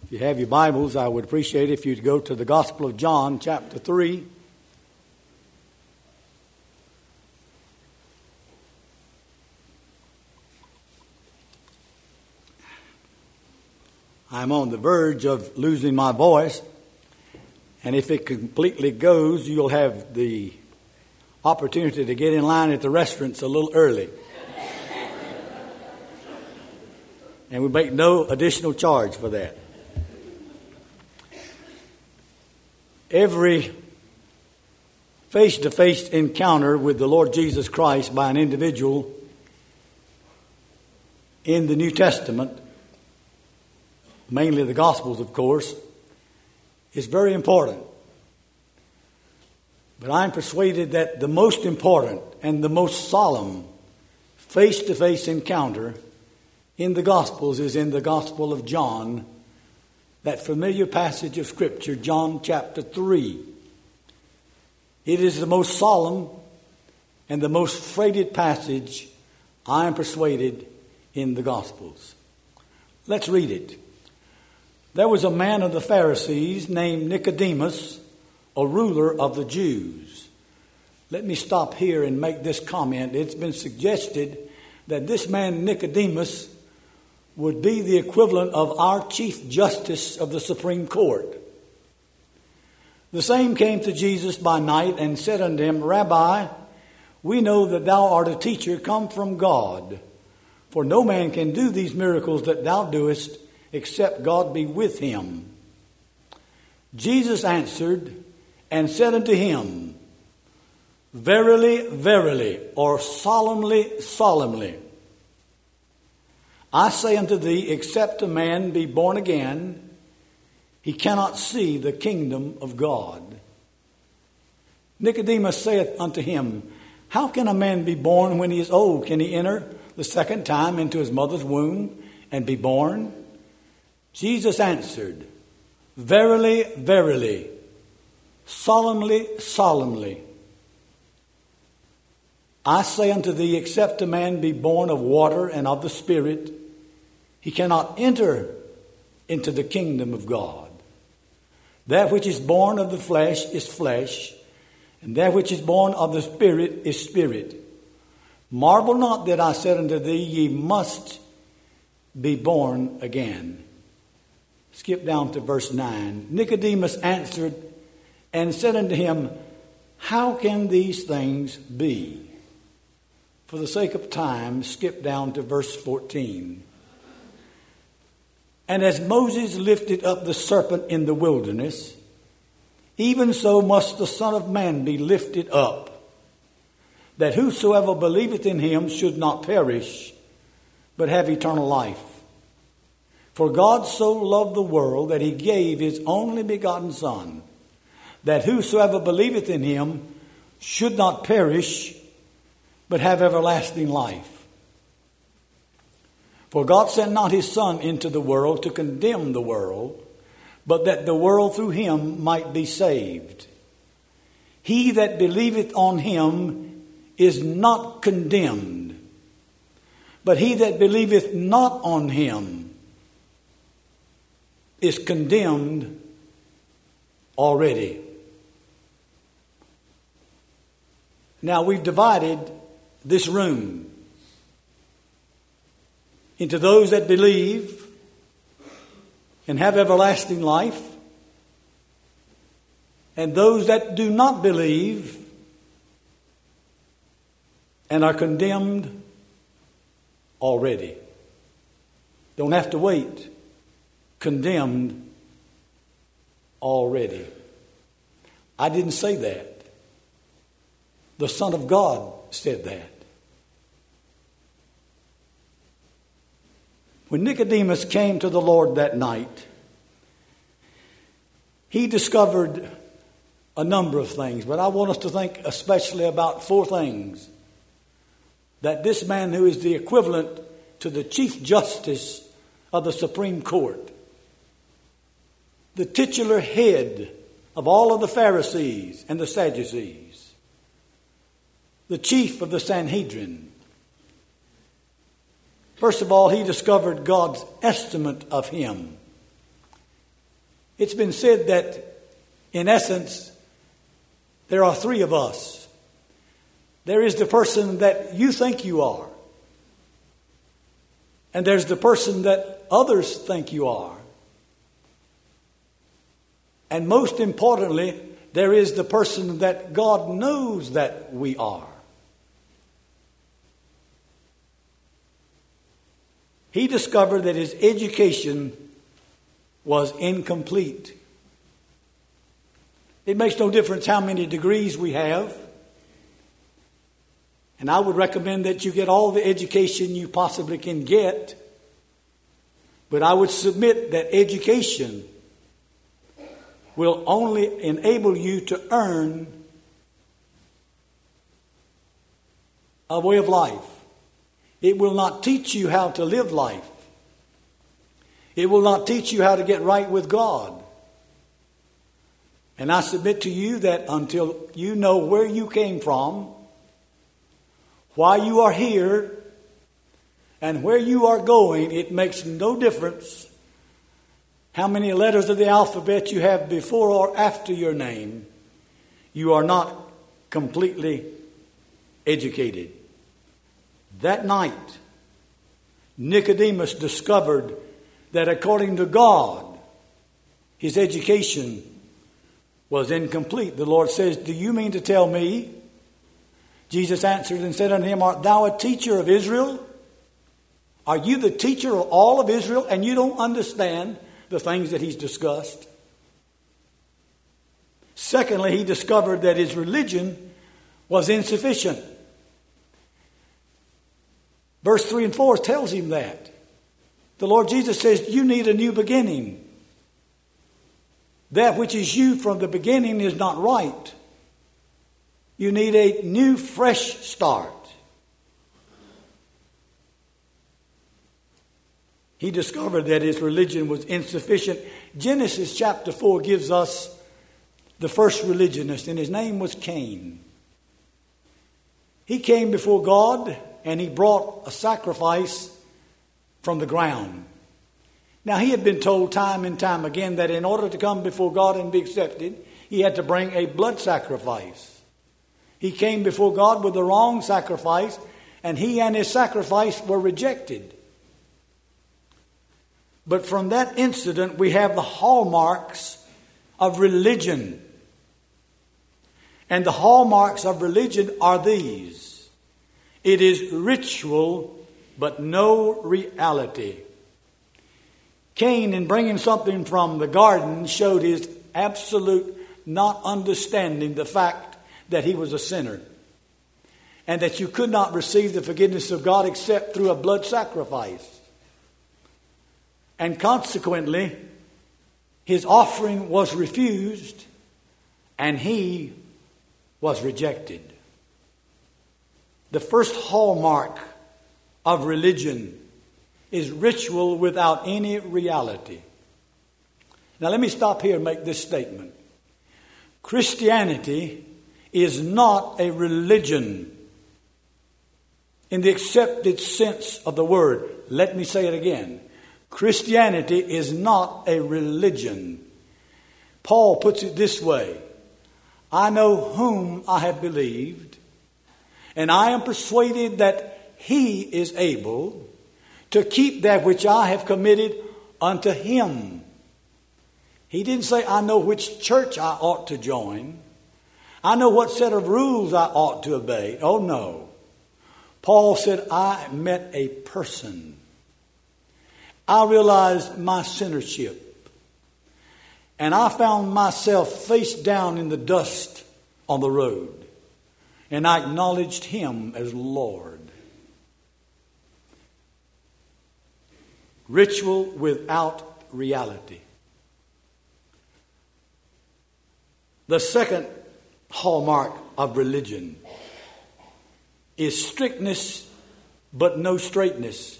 If you have your Bibles, I would appreciate it if you'd go to the Gospel of John, chapter 3. I'm on the verge of losing my voice, and if it completely goes, you'll have the opportunity to get in line at the restaurants a little early. And we make no additional charge for that. Every face-to-face encounter with the Lord Jesus Christ by an individual in the New Testament, mainly the Gospels, of course, is very important. But I'm persuaded that the most important and the most solemn face-to-face encounter in the Gospels is in the Gospel of John, that familiar passage of Scripture, John chapter 3. It is the most solemn and the most freighted passage, I am persuaded, in the Gospels. Let's read it. There was a man of the Pharisees named Nicodemus, a ruler of the Jews. Let me stop here and make this comment. It's been suggested that this man Nicodemus would be the equivalent of our Chief Justice of the Supreme Court. The same came to Jesus by night and said unto him, Rabbi, we know that thou art a teacher come from God, for no man can do these miracles that thou doest, except God be with him. Jesus answered and said unto him, Verily, verily, or solemnly, solemnly, I say unto thee, except a man be born again, he cannot see the kingdom of God. Nicodemus saith unto him, How can a man be born when he is old? Can he enter the second time into his mother's womb and be born? Jesus answered, Verily, verily, solemnly, solemnly, I say unto thee, except a man be born of water and of the Spirit, he cannot enter into the kingdom of God. That which is born of the flesh is flesh, and that which is born of the Spirit is spirit. Marvel not that I said unto thee, ye must be born again. Skip down to verse 9. Nicodemus answered and said unto him, How can these things be? For the sake of time, skip down to verse 14. And as Moses lifted up the serpent in the wilderness, even so must the Son of Man be lifted up, that whosoever believeth in him should not perish, but have eternal life. For God so loved the world that he gave his only begotten Son, that whosoever believeth in him should not perish, but have everlasting life. For God sent not his Son into the world to condemn the world, but that the world through him might be saved. He that believeth on him is not condemned, but he that believeth not on him is condemned already. Now we've divided this room into those that believe and have everlasting life, and those that do not believe and are condemned already. Don't have to wait. Condemned already. I didn't say that. The Son of God said that. When Nicodemus came to the Lord that night, he discovered a number of things, but I want us to think especially about four things that this man, who is the equivalent to the Chief Justice of the Supreme Court, the titular head of all of the Pharisees and the Sadducees, the chief of the Sanhedrin, First of all, he discovered God's estimate of him. It's been said that, in essence, there are three of us. There is the person that you think you are. And there's the person that others think you are. And most importantly, there is the person that God knows that we are. He discovered that his education was incomplete. It makes no difference how many degrees we have. And I would recommend that you get all the education you possibly can get. But I would submit that education will only enable you to earn a way of life. It will not teach you how to live life. It will not teach you how to get right with God. And I submit to you that until you know where you came from, why you are here, and where you are going, it makes no difference how many letters of the alphabet you have before or after your name. You are not completely educated. That night, Nicodemus discovered that according to God, his education was incomplete. The Lord says, "Do you mean to tell me?" Jesus answered and said unto him, "Art thou a teacher of Israel? Are you the teacher of all of Israel, and you don't understand the things that he's discussed?" Secondly, he discovered that his religion was insufficient. Verse 3 and 4 tells him that. The Lord Jesus says, "You need a new beginning. That which is you from the beginning is not right. You need a new, fresh start." He discovered that his religion was insufficient. Genesis chapter 4 gives us the first religionist, and his name was Cain. He came before God, and he brought a sacrifice from the ground. Now, he had been told time and time again that in order to come before God and be accepted, he had to bring a blood sacrifice. He came before God with the wrong sacrifice, and he and his sacrifice were rejected. But from that incident, we have the hallmarks of religion. And the hallmarks of religion are these: it is ritual, but no reality. Cain, in bringing something from the garden, showed his absolute not understanding the fact that he was a sinner, and that you could not receive the forgiveness of God except through a blood sacrifice. And consequently, his offering was refused, and he was rejected. The first hallmark of religion is ritual without any reality. Now let me stop here and make this statement. Christianity is not a religion in the accepted sense of the word. Let me say it again. Christianity is not a religion. Paul puts it this way: I know whom I have believed, and I am persuaded that he is able to keep that which I have committed unto him. He didn't say, I know which church I ought to join. I know what set of rules I ought to obey. Oh, no. Paul said, I met a person. I realized my sinnership. And I found myself face down in the dust on the road. And I acknowledged him as Lord. Ritual without reality. The second hallmark of religion is strictness but no straightness.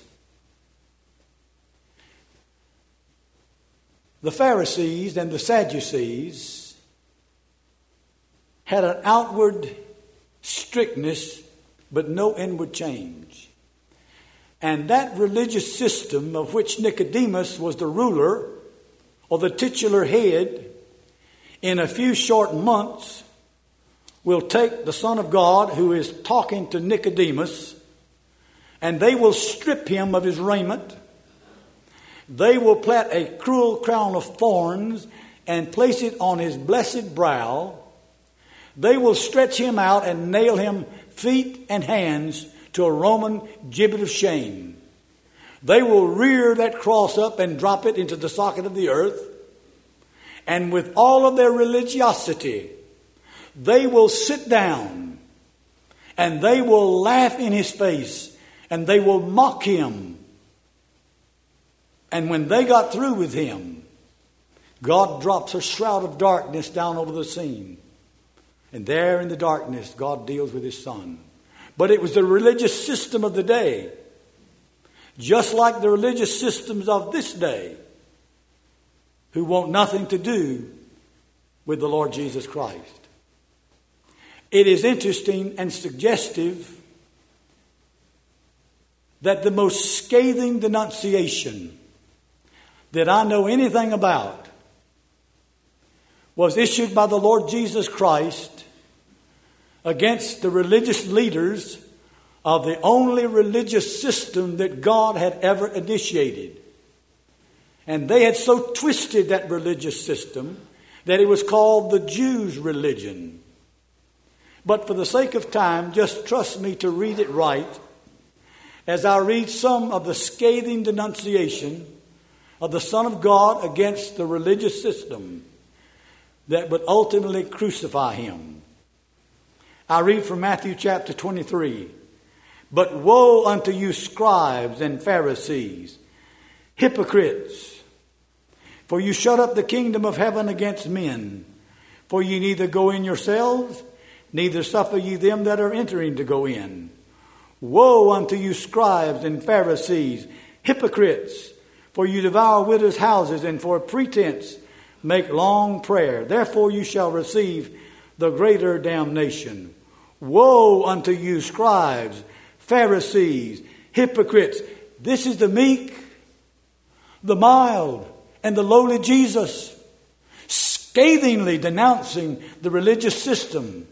The Pharisees and the Sadducees had an outward strictness but no inward change. And that religious system of which Nicodemus was the ruler or the titular head, in a few short months, will take the Son of God who is talking to Nicodemus, and they will strip him of his raiment. They will plant a cruel crown of thorns and place it on his blessed brow. They will stretch him out and nail him feet and hands to a Roman gibbet of shame. They will rear that cross up and drop it into the socket of the earth. And with all of their religiosity, they will sit down and they will laugh in his face and they will mock him. And when they got through with him, God drops a shroud of darkness down over the scene. And there in the darkness, God deals with his Son. But it was the religious system of the day, just like the religious systems of this day, who want nothing to do with the Lord Jesus Christ. It is interesting and suggestive that the most scathing denunciation that I know anything about was issued by the Lord Jesus Christ against the religious leaders of the only religious system that God had ever initiated. And they had so twisted that religious system that it was called the Jews' religion. But for the sake of time, just trust me to read it right as I read some of the scathing denunciation of the Son of God against the religious system that would ultimately crucify him. I read from Matthew chapter 23. But woe unto you, scribes and Pharisees, hypocrites! For you shut up the kingdom of heaven against men. For ye neither go in yourselves, neither suffer ye them that are entering to go in. Woe unto you, scribes and Pharisees, hypocrites! For you devour widows' houses, and for pretense make long prayer. Therefore you shall receive the greater damnation. Woe unto you, scribes, Pharisees, hypocrites! This is the meek, the mild, and the lowly Jesus, scathingly denouncing the religious system.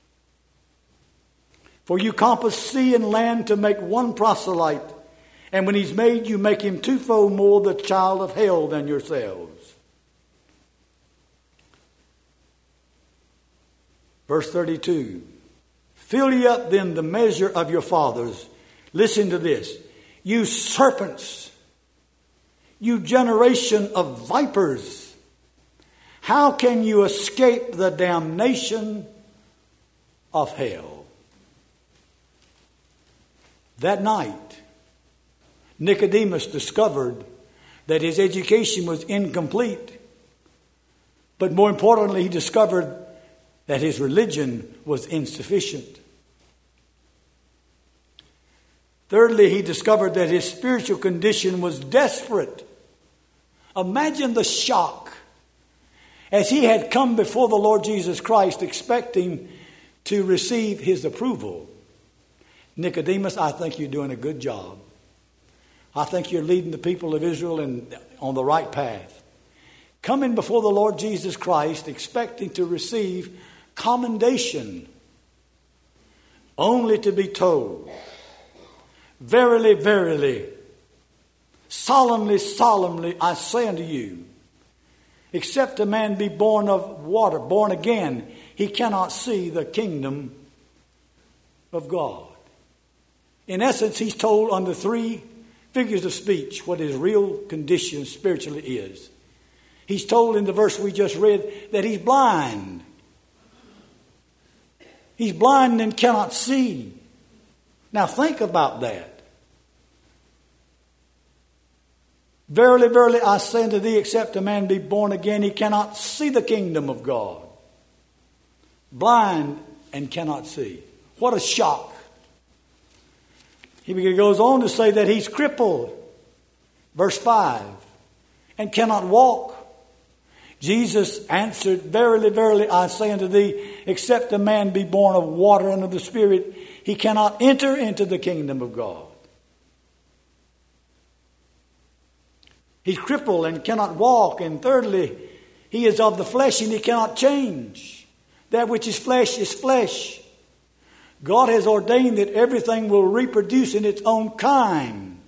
For you compass sea and land to make one proselyte, and when he's made, you make him twofold more the child of hell than yourselves. Verse 32. Fill ye up then the measure of your fathers. Listen to this. You serpents, you generation of vipers, how can you escape the damnation of hell? That night, Nicodemus discovered that his education was incomplete. But more importantly, he discovered that his religion was insufficient. Thirdly, he discovered that his spiritual condition was desperate. Imagine the shock as he had come before the Lord Jesus Christ expecting to receive his approval. Nicodemus, I think you're doing a good job. I think you're leading the people of Israel on the right path. Coming before the Lord Jesus Christ expecting to receive commendation, only to be told, verily, verily, solemnly, solemnly, I say unto you, except a man be born of water, born again, he cannot see the kingdom of God. In essence, he's told under three figures of speech what his real condition spiritually is. He's told in the verse we just read that he's blind. He's blind and cannot see. Now think about that. Verily, verily, I say unto thee, except a man be born again, he cannot see the kingdom of God. Blind and cannot see. What a shock. He goes on to say that he's crippled. Verse 5. And cannot walk. Jesus answered, verily, verily, I say unto thee, except a man be born of water and of the Spirit, he cannot enter into the kingdom of God. He's crippled and cannot walk. And thirdly, he is of the flesh and he cannot change. That which is flesh is flesh. God has ordained that everything will reproduce in its own kind.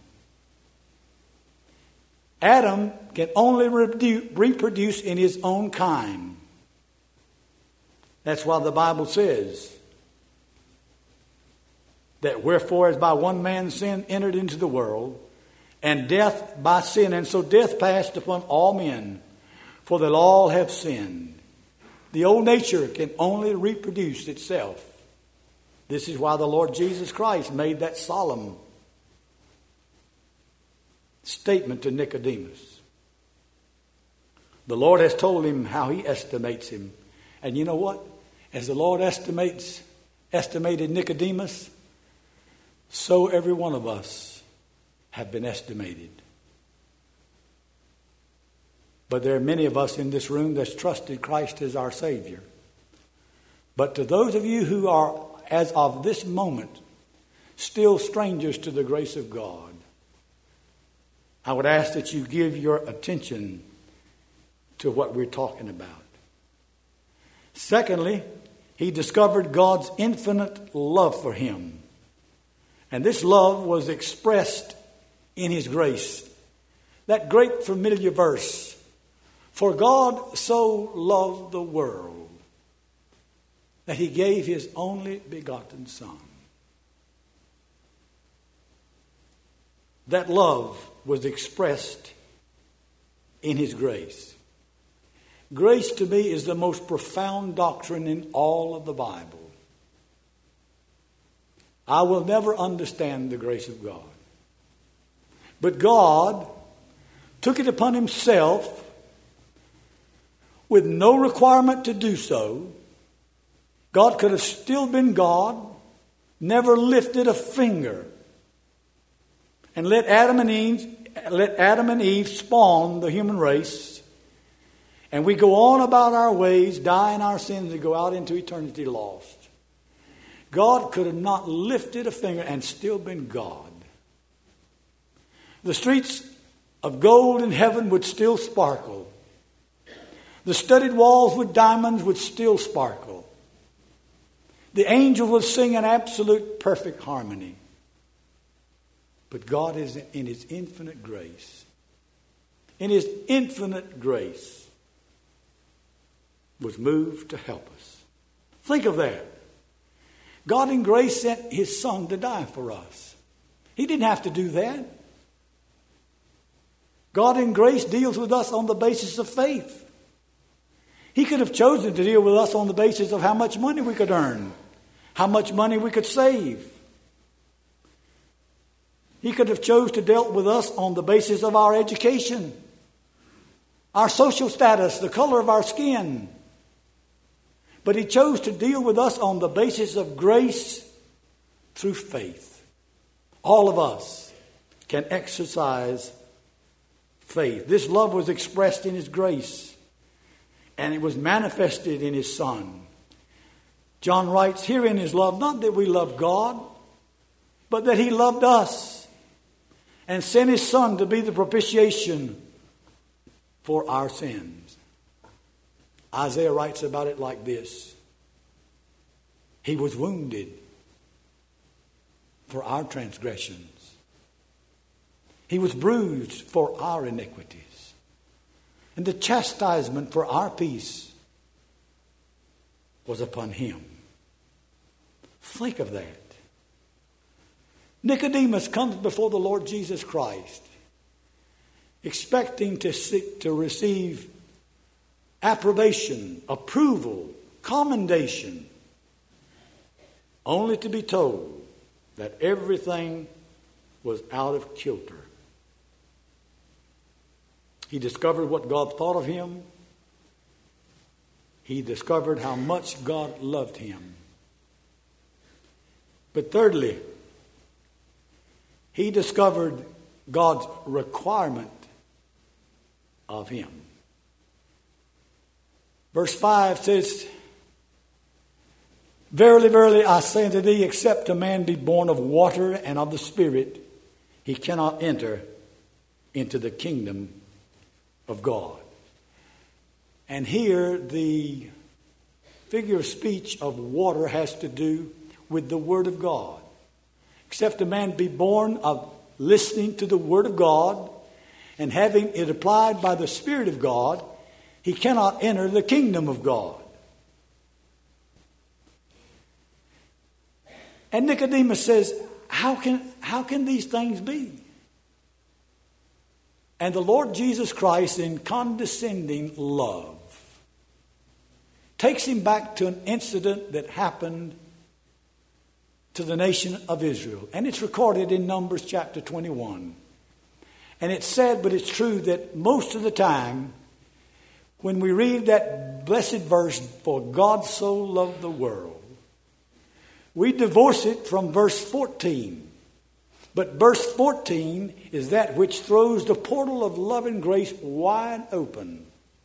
Adam can only reproduce in his own kind. That's why the Bible says that wherefore as by one man's sin entered into the world, and death by sin, and so death passed upon all men, for that all have sinned. The old nature can only reproduce itself. This is why the Lord Jesus Christ made that solemn statement to Nicodemus. The Lord has told him how he estimates him. And you know what? As the Lord estimated Nicodemus, so every one of us have been estimated. But there are many of us in this room that's trusted Christ as our Savior. But to those of you who are, as of this moment, still strangers to the grace of God, I would ask that you give your attention to what we're talking about. Secondly, he discovered God's infinite love for him. And this love was expressed in his grace. That great familiar verse, for God so loved the world that he gave his only begotten Son. That love was expressed in his grace. Grace to me is the most profound doctrine in all of the Bible. I will never understand the grace of God. But God took it upon himself with no requirement to do so. God could have still been God, never lifted a finger, and let Adam and Eve spawn the human race, and we go on about our ways, die in our sins, and go out into eternity lost. God could have not lifted a finger and still been God. The streets of gold in heaven would still sparkle. The studded walls with diamonds would still sparkle. The angels would sing in absolute perfect harmony. But God is in his infinite grace. In his infinite grace was moved to help us. Think of that. God in grace sent his Son to die for us. He didn't have to do that. God in grace deals with us on the basis of faith. He could have chosen to deal with us on the basis of how much money we could earn, how much money we could save. He could have chosen to deal with us on the basis of our education, our social status, the color of our skin. But he chose to deal with us on the basis of grace through faith. All of us can exercise faith. This love was expressed in his grace, and it was manifested in his Son. John writes, herein is love, not that we love God, but that he loved us and sent his Son to be the propitiation for our sins. Isaiah writes about it like this. He was wounded for our transgressions. He was bruised for our iniquities. And the chastisement for our peace was upon him. Think of that. Nicodemus comes before the Lord Jesus Christ, expecting to receive approbation, approval, commendation, only to be told that everything was out of kilter. He discovered what God thought of him. He discovered how much God loved him. But thirdly, he discovered God's requirement of him. Verse 5 says, verily, verily, I say unto thee, except a man be born of water and of the Spirit, he cannot enter into the kingdom of God. And here the figure of speech of water has to do with the Word of God. Except a man be born of listening to the Word of God and having it applied by the Spirit of God, he cannot enter the kingdom of God. And Nicodemus says, how can these things be? And the Lord Jesus Christ, in condescending love, takes him back to an incident that happened to the nation of Israel. And it's recorded in Numbers chapter 21. And it's sad, but it's true, that most of the time when we read that blessed verse, for God so loved the world, we divorce it from verse 14. But verse 14 is that which throws the portal of love and grace wide open.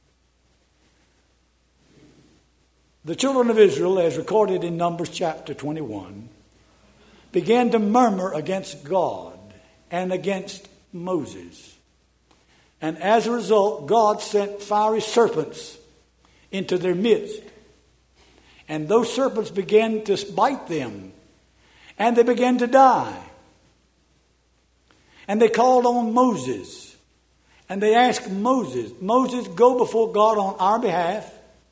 The children of Israel, as recorded in Numbers chapter 21, began to murmur against God and against Moses. And as a result, God sent fiery serpents into their midst. And those serpents began to bite them. And they began to die. And they called on Moses. And they asked Moses, Moses, go before God on our behalf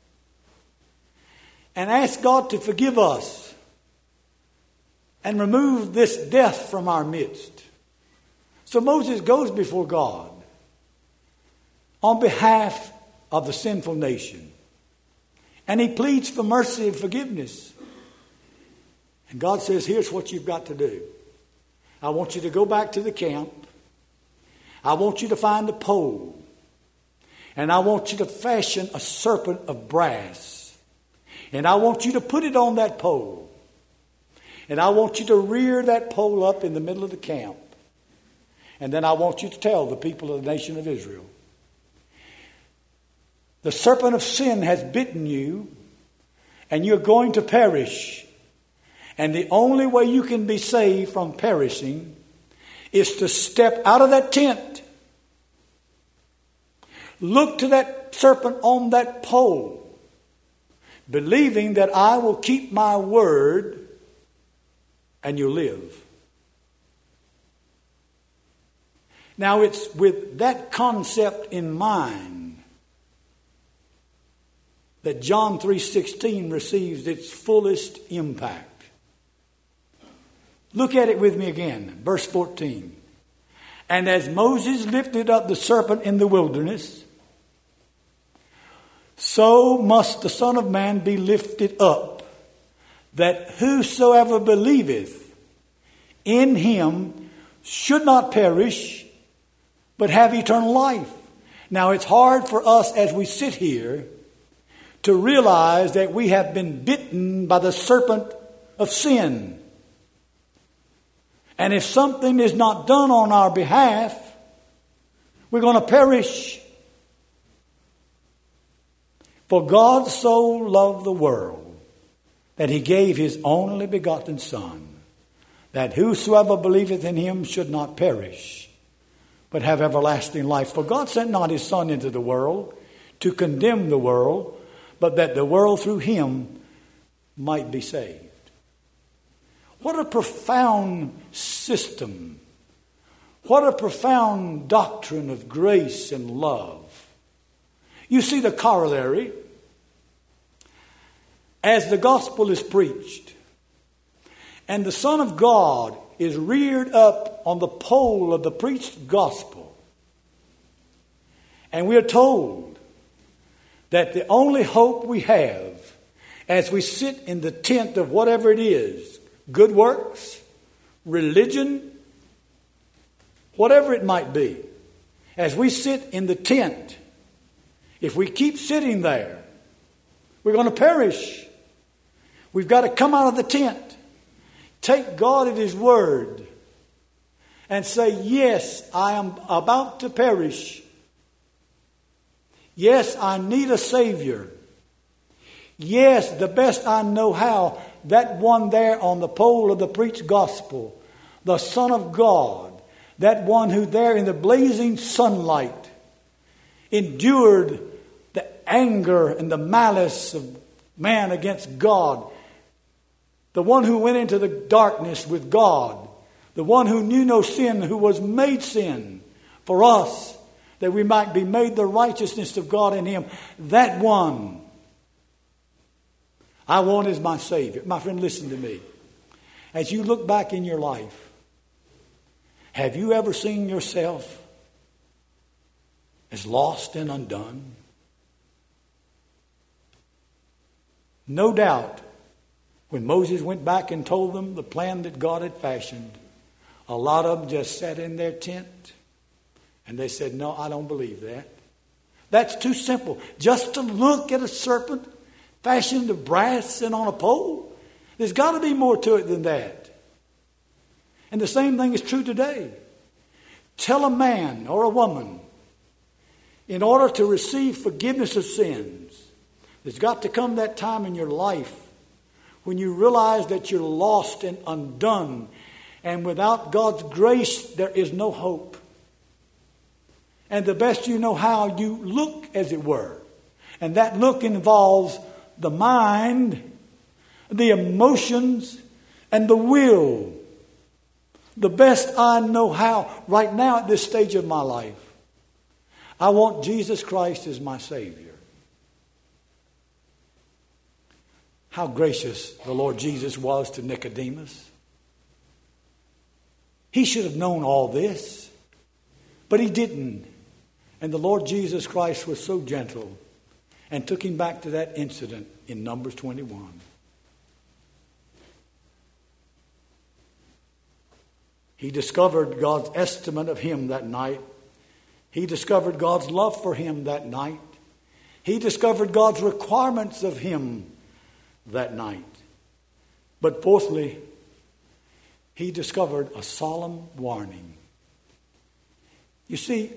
and ask God to forgive us and remove this death from our midst. So Moses goes before God on behalf of the sinful nation. And he pleads for mercy and forgiveness. And God says, here's what you've got to do. I want you to go back to the camp. I want you to find a pole. And I want you to fashion a serpent of brass. And I want you to put it on that pole. And I want you to rear that pole up in the middle of the camp. And then I want you to tell the people of the nation of Israel, the serpent of sin has bitten you, and you're going to perish. And the only way you can be saved from perishing is to step out of that tent. Look to that serpent on that pole, believing that I will keep my word and you'll live. Now it's with that concept in mind that John 3:16 receives its fullest impact. Look at it with me again, verse 14. And as Moses lifted up the serpent in the wilderness, so must the Son of Man be lifted up, that whosoever believeth in him should not perish, but have eternal life. Now it's hard for us as we sit here to realize that we have been bitten by the serpent of sin. And if something is not done on our behalf, we're going to perish. For God so loved the world that he gave his only begotten Son, that whosoever believeth in him should not perish, but have everlasting life. For God sent not his Son into the world to condemn the world, but that the world through him might be saved. What a profound system. What a profound doctrine of grace and love. You see the corollary. As the gospel is preached, and the Son of God is reared up on the pole of the preached gospel, and we are told that the only hope we have as we sit in the tent of whatever it is, good works, religion, whatever it might be, as we sit in the tent, if we keep sitting there, we're going to perish. We've got to come out of the tent, take God at his word, and say, yes, I am about to perish. Yes, I need a Savior. Yes, the best I know how, that one there on the pole of the preached gospel, the Son of God, that one who there in the blazing sunlight endured the anger and the malice of man against God, the one who went into the darkness with God, the one who knew no sin, who was made sin for us, that we might be made the righteousness of God in him, that one I want as my Savior. My friend, listen to me. As you look back in your life, have you ever seen yourself as lost and undone? No doubt, when Moses went back and told them the plan that God had fashioned, a lot of them just sat in their tent and they said, no, I don't believe that. That's too simple. Just to look at a serpent fashioned of brass and on a pole. There's got to be more to it than that. And the same thing is true today. Tell a man or a woman, in order to receive forgiveness of sins, there's got to come that time in your life when you realize that you're lost and undone, and without God's grace there is no hope. And the best you know how, you look, as it were. And that look involves the mind, the emotions, and the will. The best I know how right now at this stage of my life, I want Jesus Christ as my Savior. How gracious the Lord Jesus was to Nicodemus. He should have known all this, but he didn't. And the Lord Jesus Christ was so gentle and took him back to that incident in Numbers 21. He discovered God's estimate of him that night. He discovered God's love for him that night. He discovered God's requirements of him that night. But fourthly, he discovered a solemn warning. You see,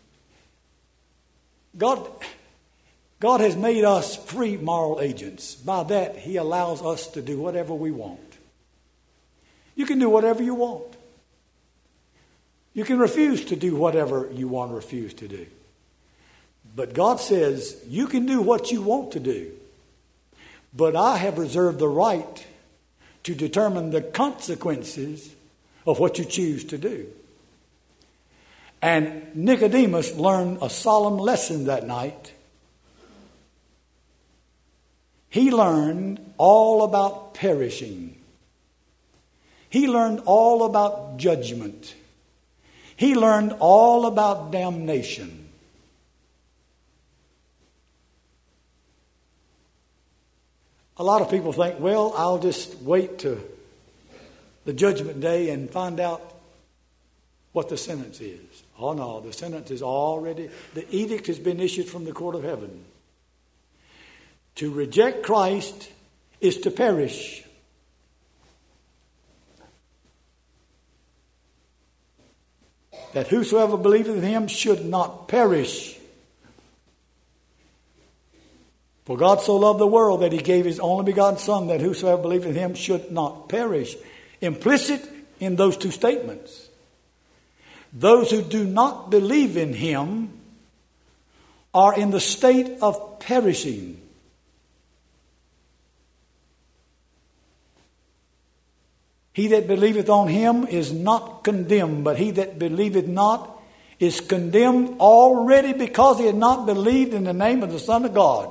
God has made us free moral agents. By that, he allows us to do whatever we want. You can do whatever you want. You can refuse to do whatever you want to refuse to do. But God says, you can do what you want to do. But I have reserved the right to determine the consequences of what you choose to do. And Nicodemus learned a solemn lesson that night. He learned all about perishing. He learned all about judgment. He learned all about damnation. A lot of people think, well, I'll just wait to the judgment day and find out what the sentence is. Oh no, the sentence is already, the edict has been issued from the court of heaven. To reject Christ is to perish. That whosoever believeth in him should not perish. For God so loved the world that he gave his only begotten Son, that whosoever believeth in him should not perish. Implicit in those two statements, those who do not believe in him are in the state of perishing. He that believeth on him is not condemned, but he that believeth not is condemned already, because he had not believed in the name of the Son of God.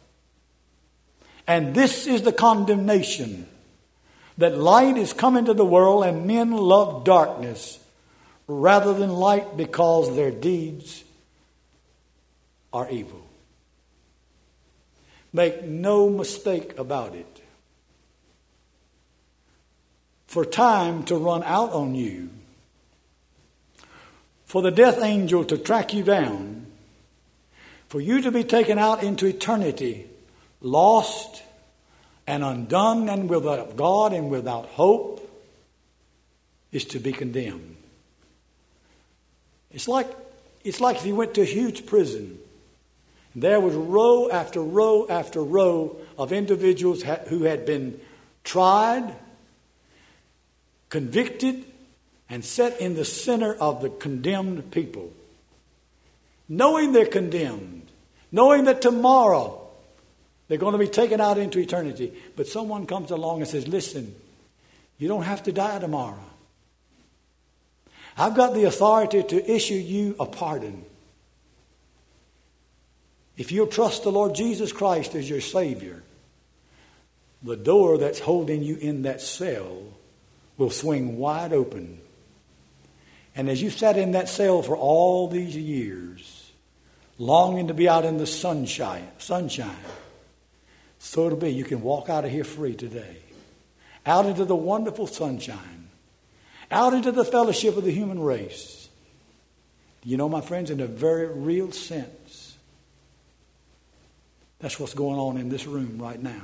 And this is the condemnation, that light is come into the world, and men love darkness rather than light, because their deeds are evil. Make no mistake about it. For time to run out on you, for the death angel to track you down, for you to be taken out into eternity, lost and undone and without God and without hope, is to be condemned. It's like if you went to a huge prison, and there was row after row after row of individuals who had been tried, convicted, and set in the center of the condemned people. knowing they're condemned, knowing that tomorrow they're going to be taken out into eternity. But someone comes along and says, listen, you don't have to die tomorrow. I've got the authority to issue you a pardon. If you'll trust the Lord Jesus Christ as your Savior, the door that's holding you in that cell will swing wide open. And as you sat in that cell for all these years, longing to be out in the sunshine, so it'll be. You can walk out of here free today. Out into the wonderful sunshine. Out into the fellowship of the human race. You know, my friends, in a very real sense, that's what's going on in this room right now.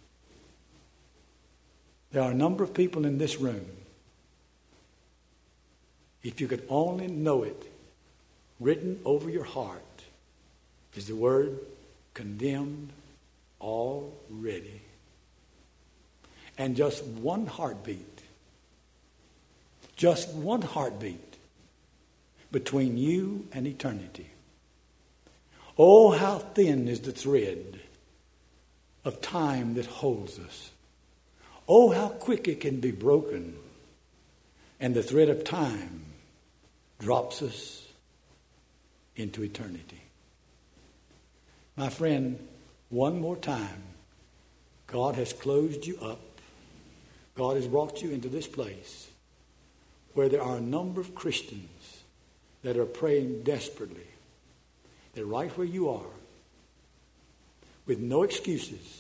There are a number of people in this room. If you could only know it, written over your heart is the word condemned already. And just one heartbeat between you and eternity. Oh, how thin is the thread of time that holds us. Oh, how quick it can be broken. And the thread of time drops us into eternity. My friend, one more time, God has closed you up. God has brought you into this place where there are a number of Christians that are praying desperately. They're right where you are, with no excuses.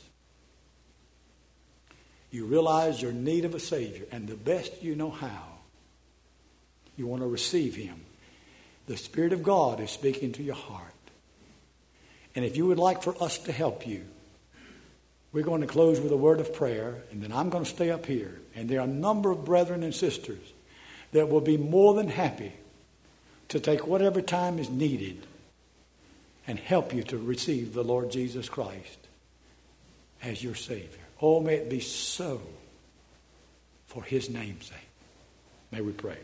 You realize your need of a Savior, and the best you know how, you want to receive Him. The Spirit of God is speaking to your heart. And if you would like for us to help you, we're going to close with a word of prayer, and then I'm going to stay up here. And there are a number of brethren and sisters that will be more than happy to take whatever time is needed and help you to receive the Lord Jesus Christ as your Savior. Oh, may it be so for His name's sake. May we pray.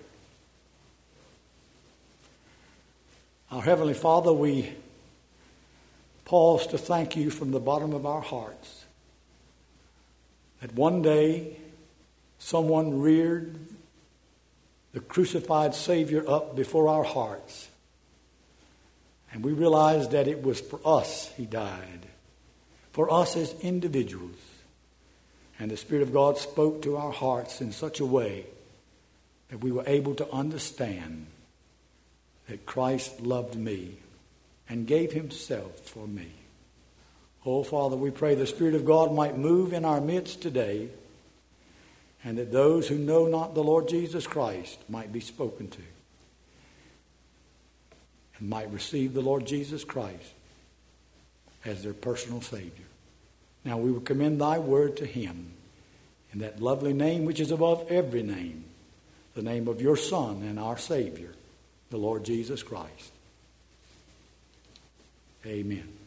Our Heavenly Father, we pause to thank You from the bottom of our hearts that one day someone reared the crucified Savior up before our hearts. And we realized that it was for us He died, for us as individuals. And the Spirit of God spoke to our hearts in such a way that we were able to understand that Christ loved me and gave Himself for me. Oh, Father, we pray the Spirit of God might move in our midst today, and that those who know not the Lord Jesus Christ might be spoken to and might receive the Lord Jesus Christ as their personal Savior. Now we will commend Thy word to Him in that lovely name which is above every name, the name of Your Son and our Savior, the Lord Jesus Christ. Amen.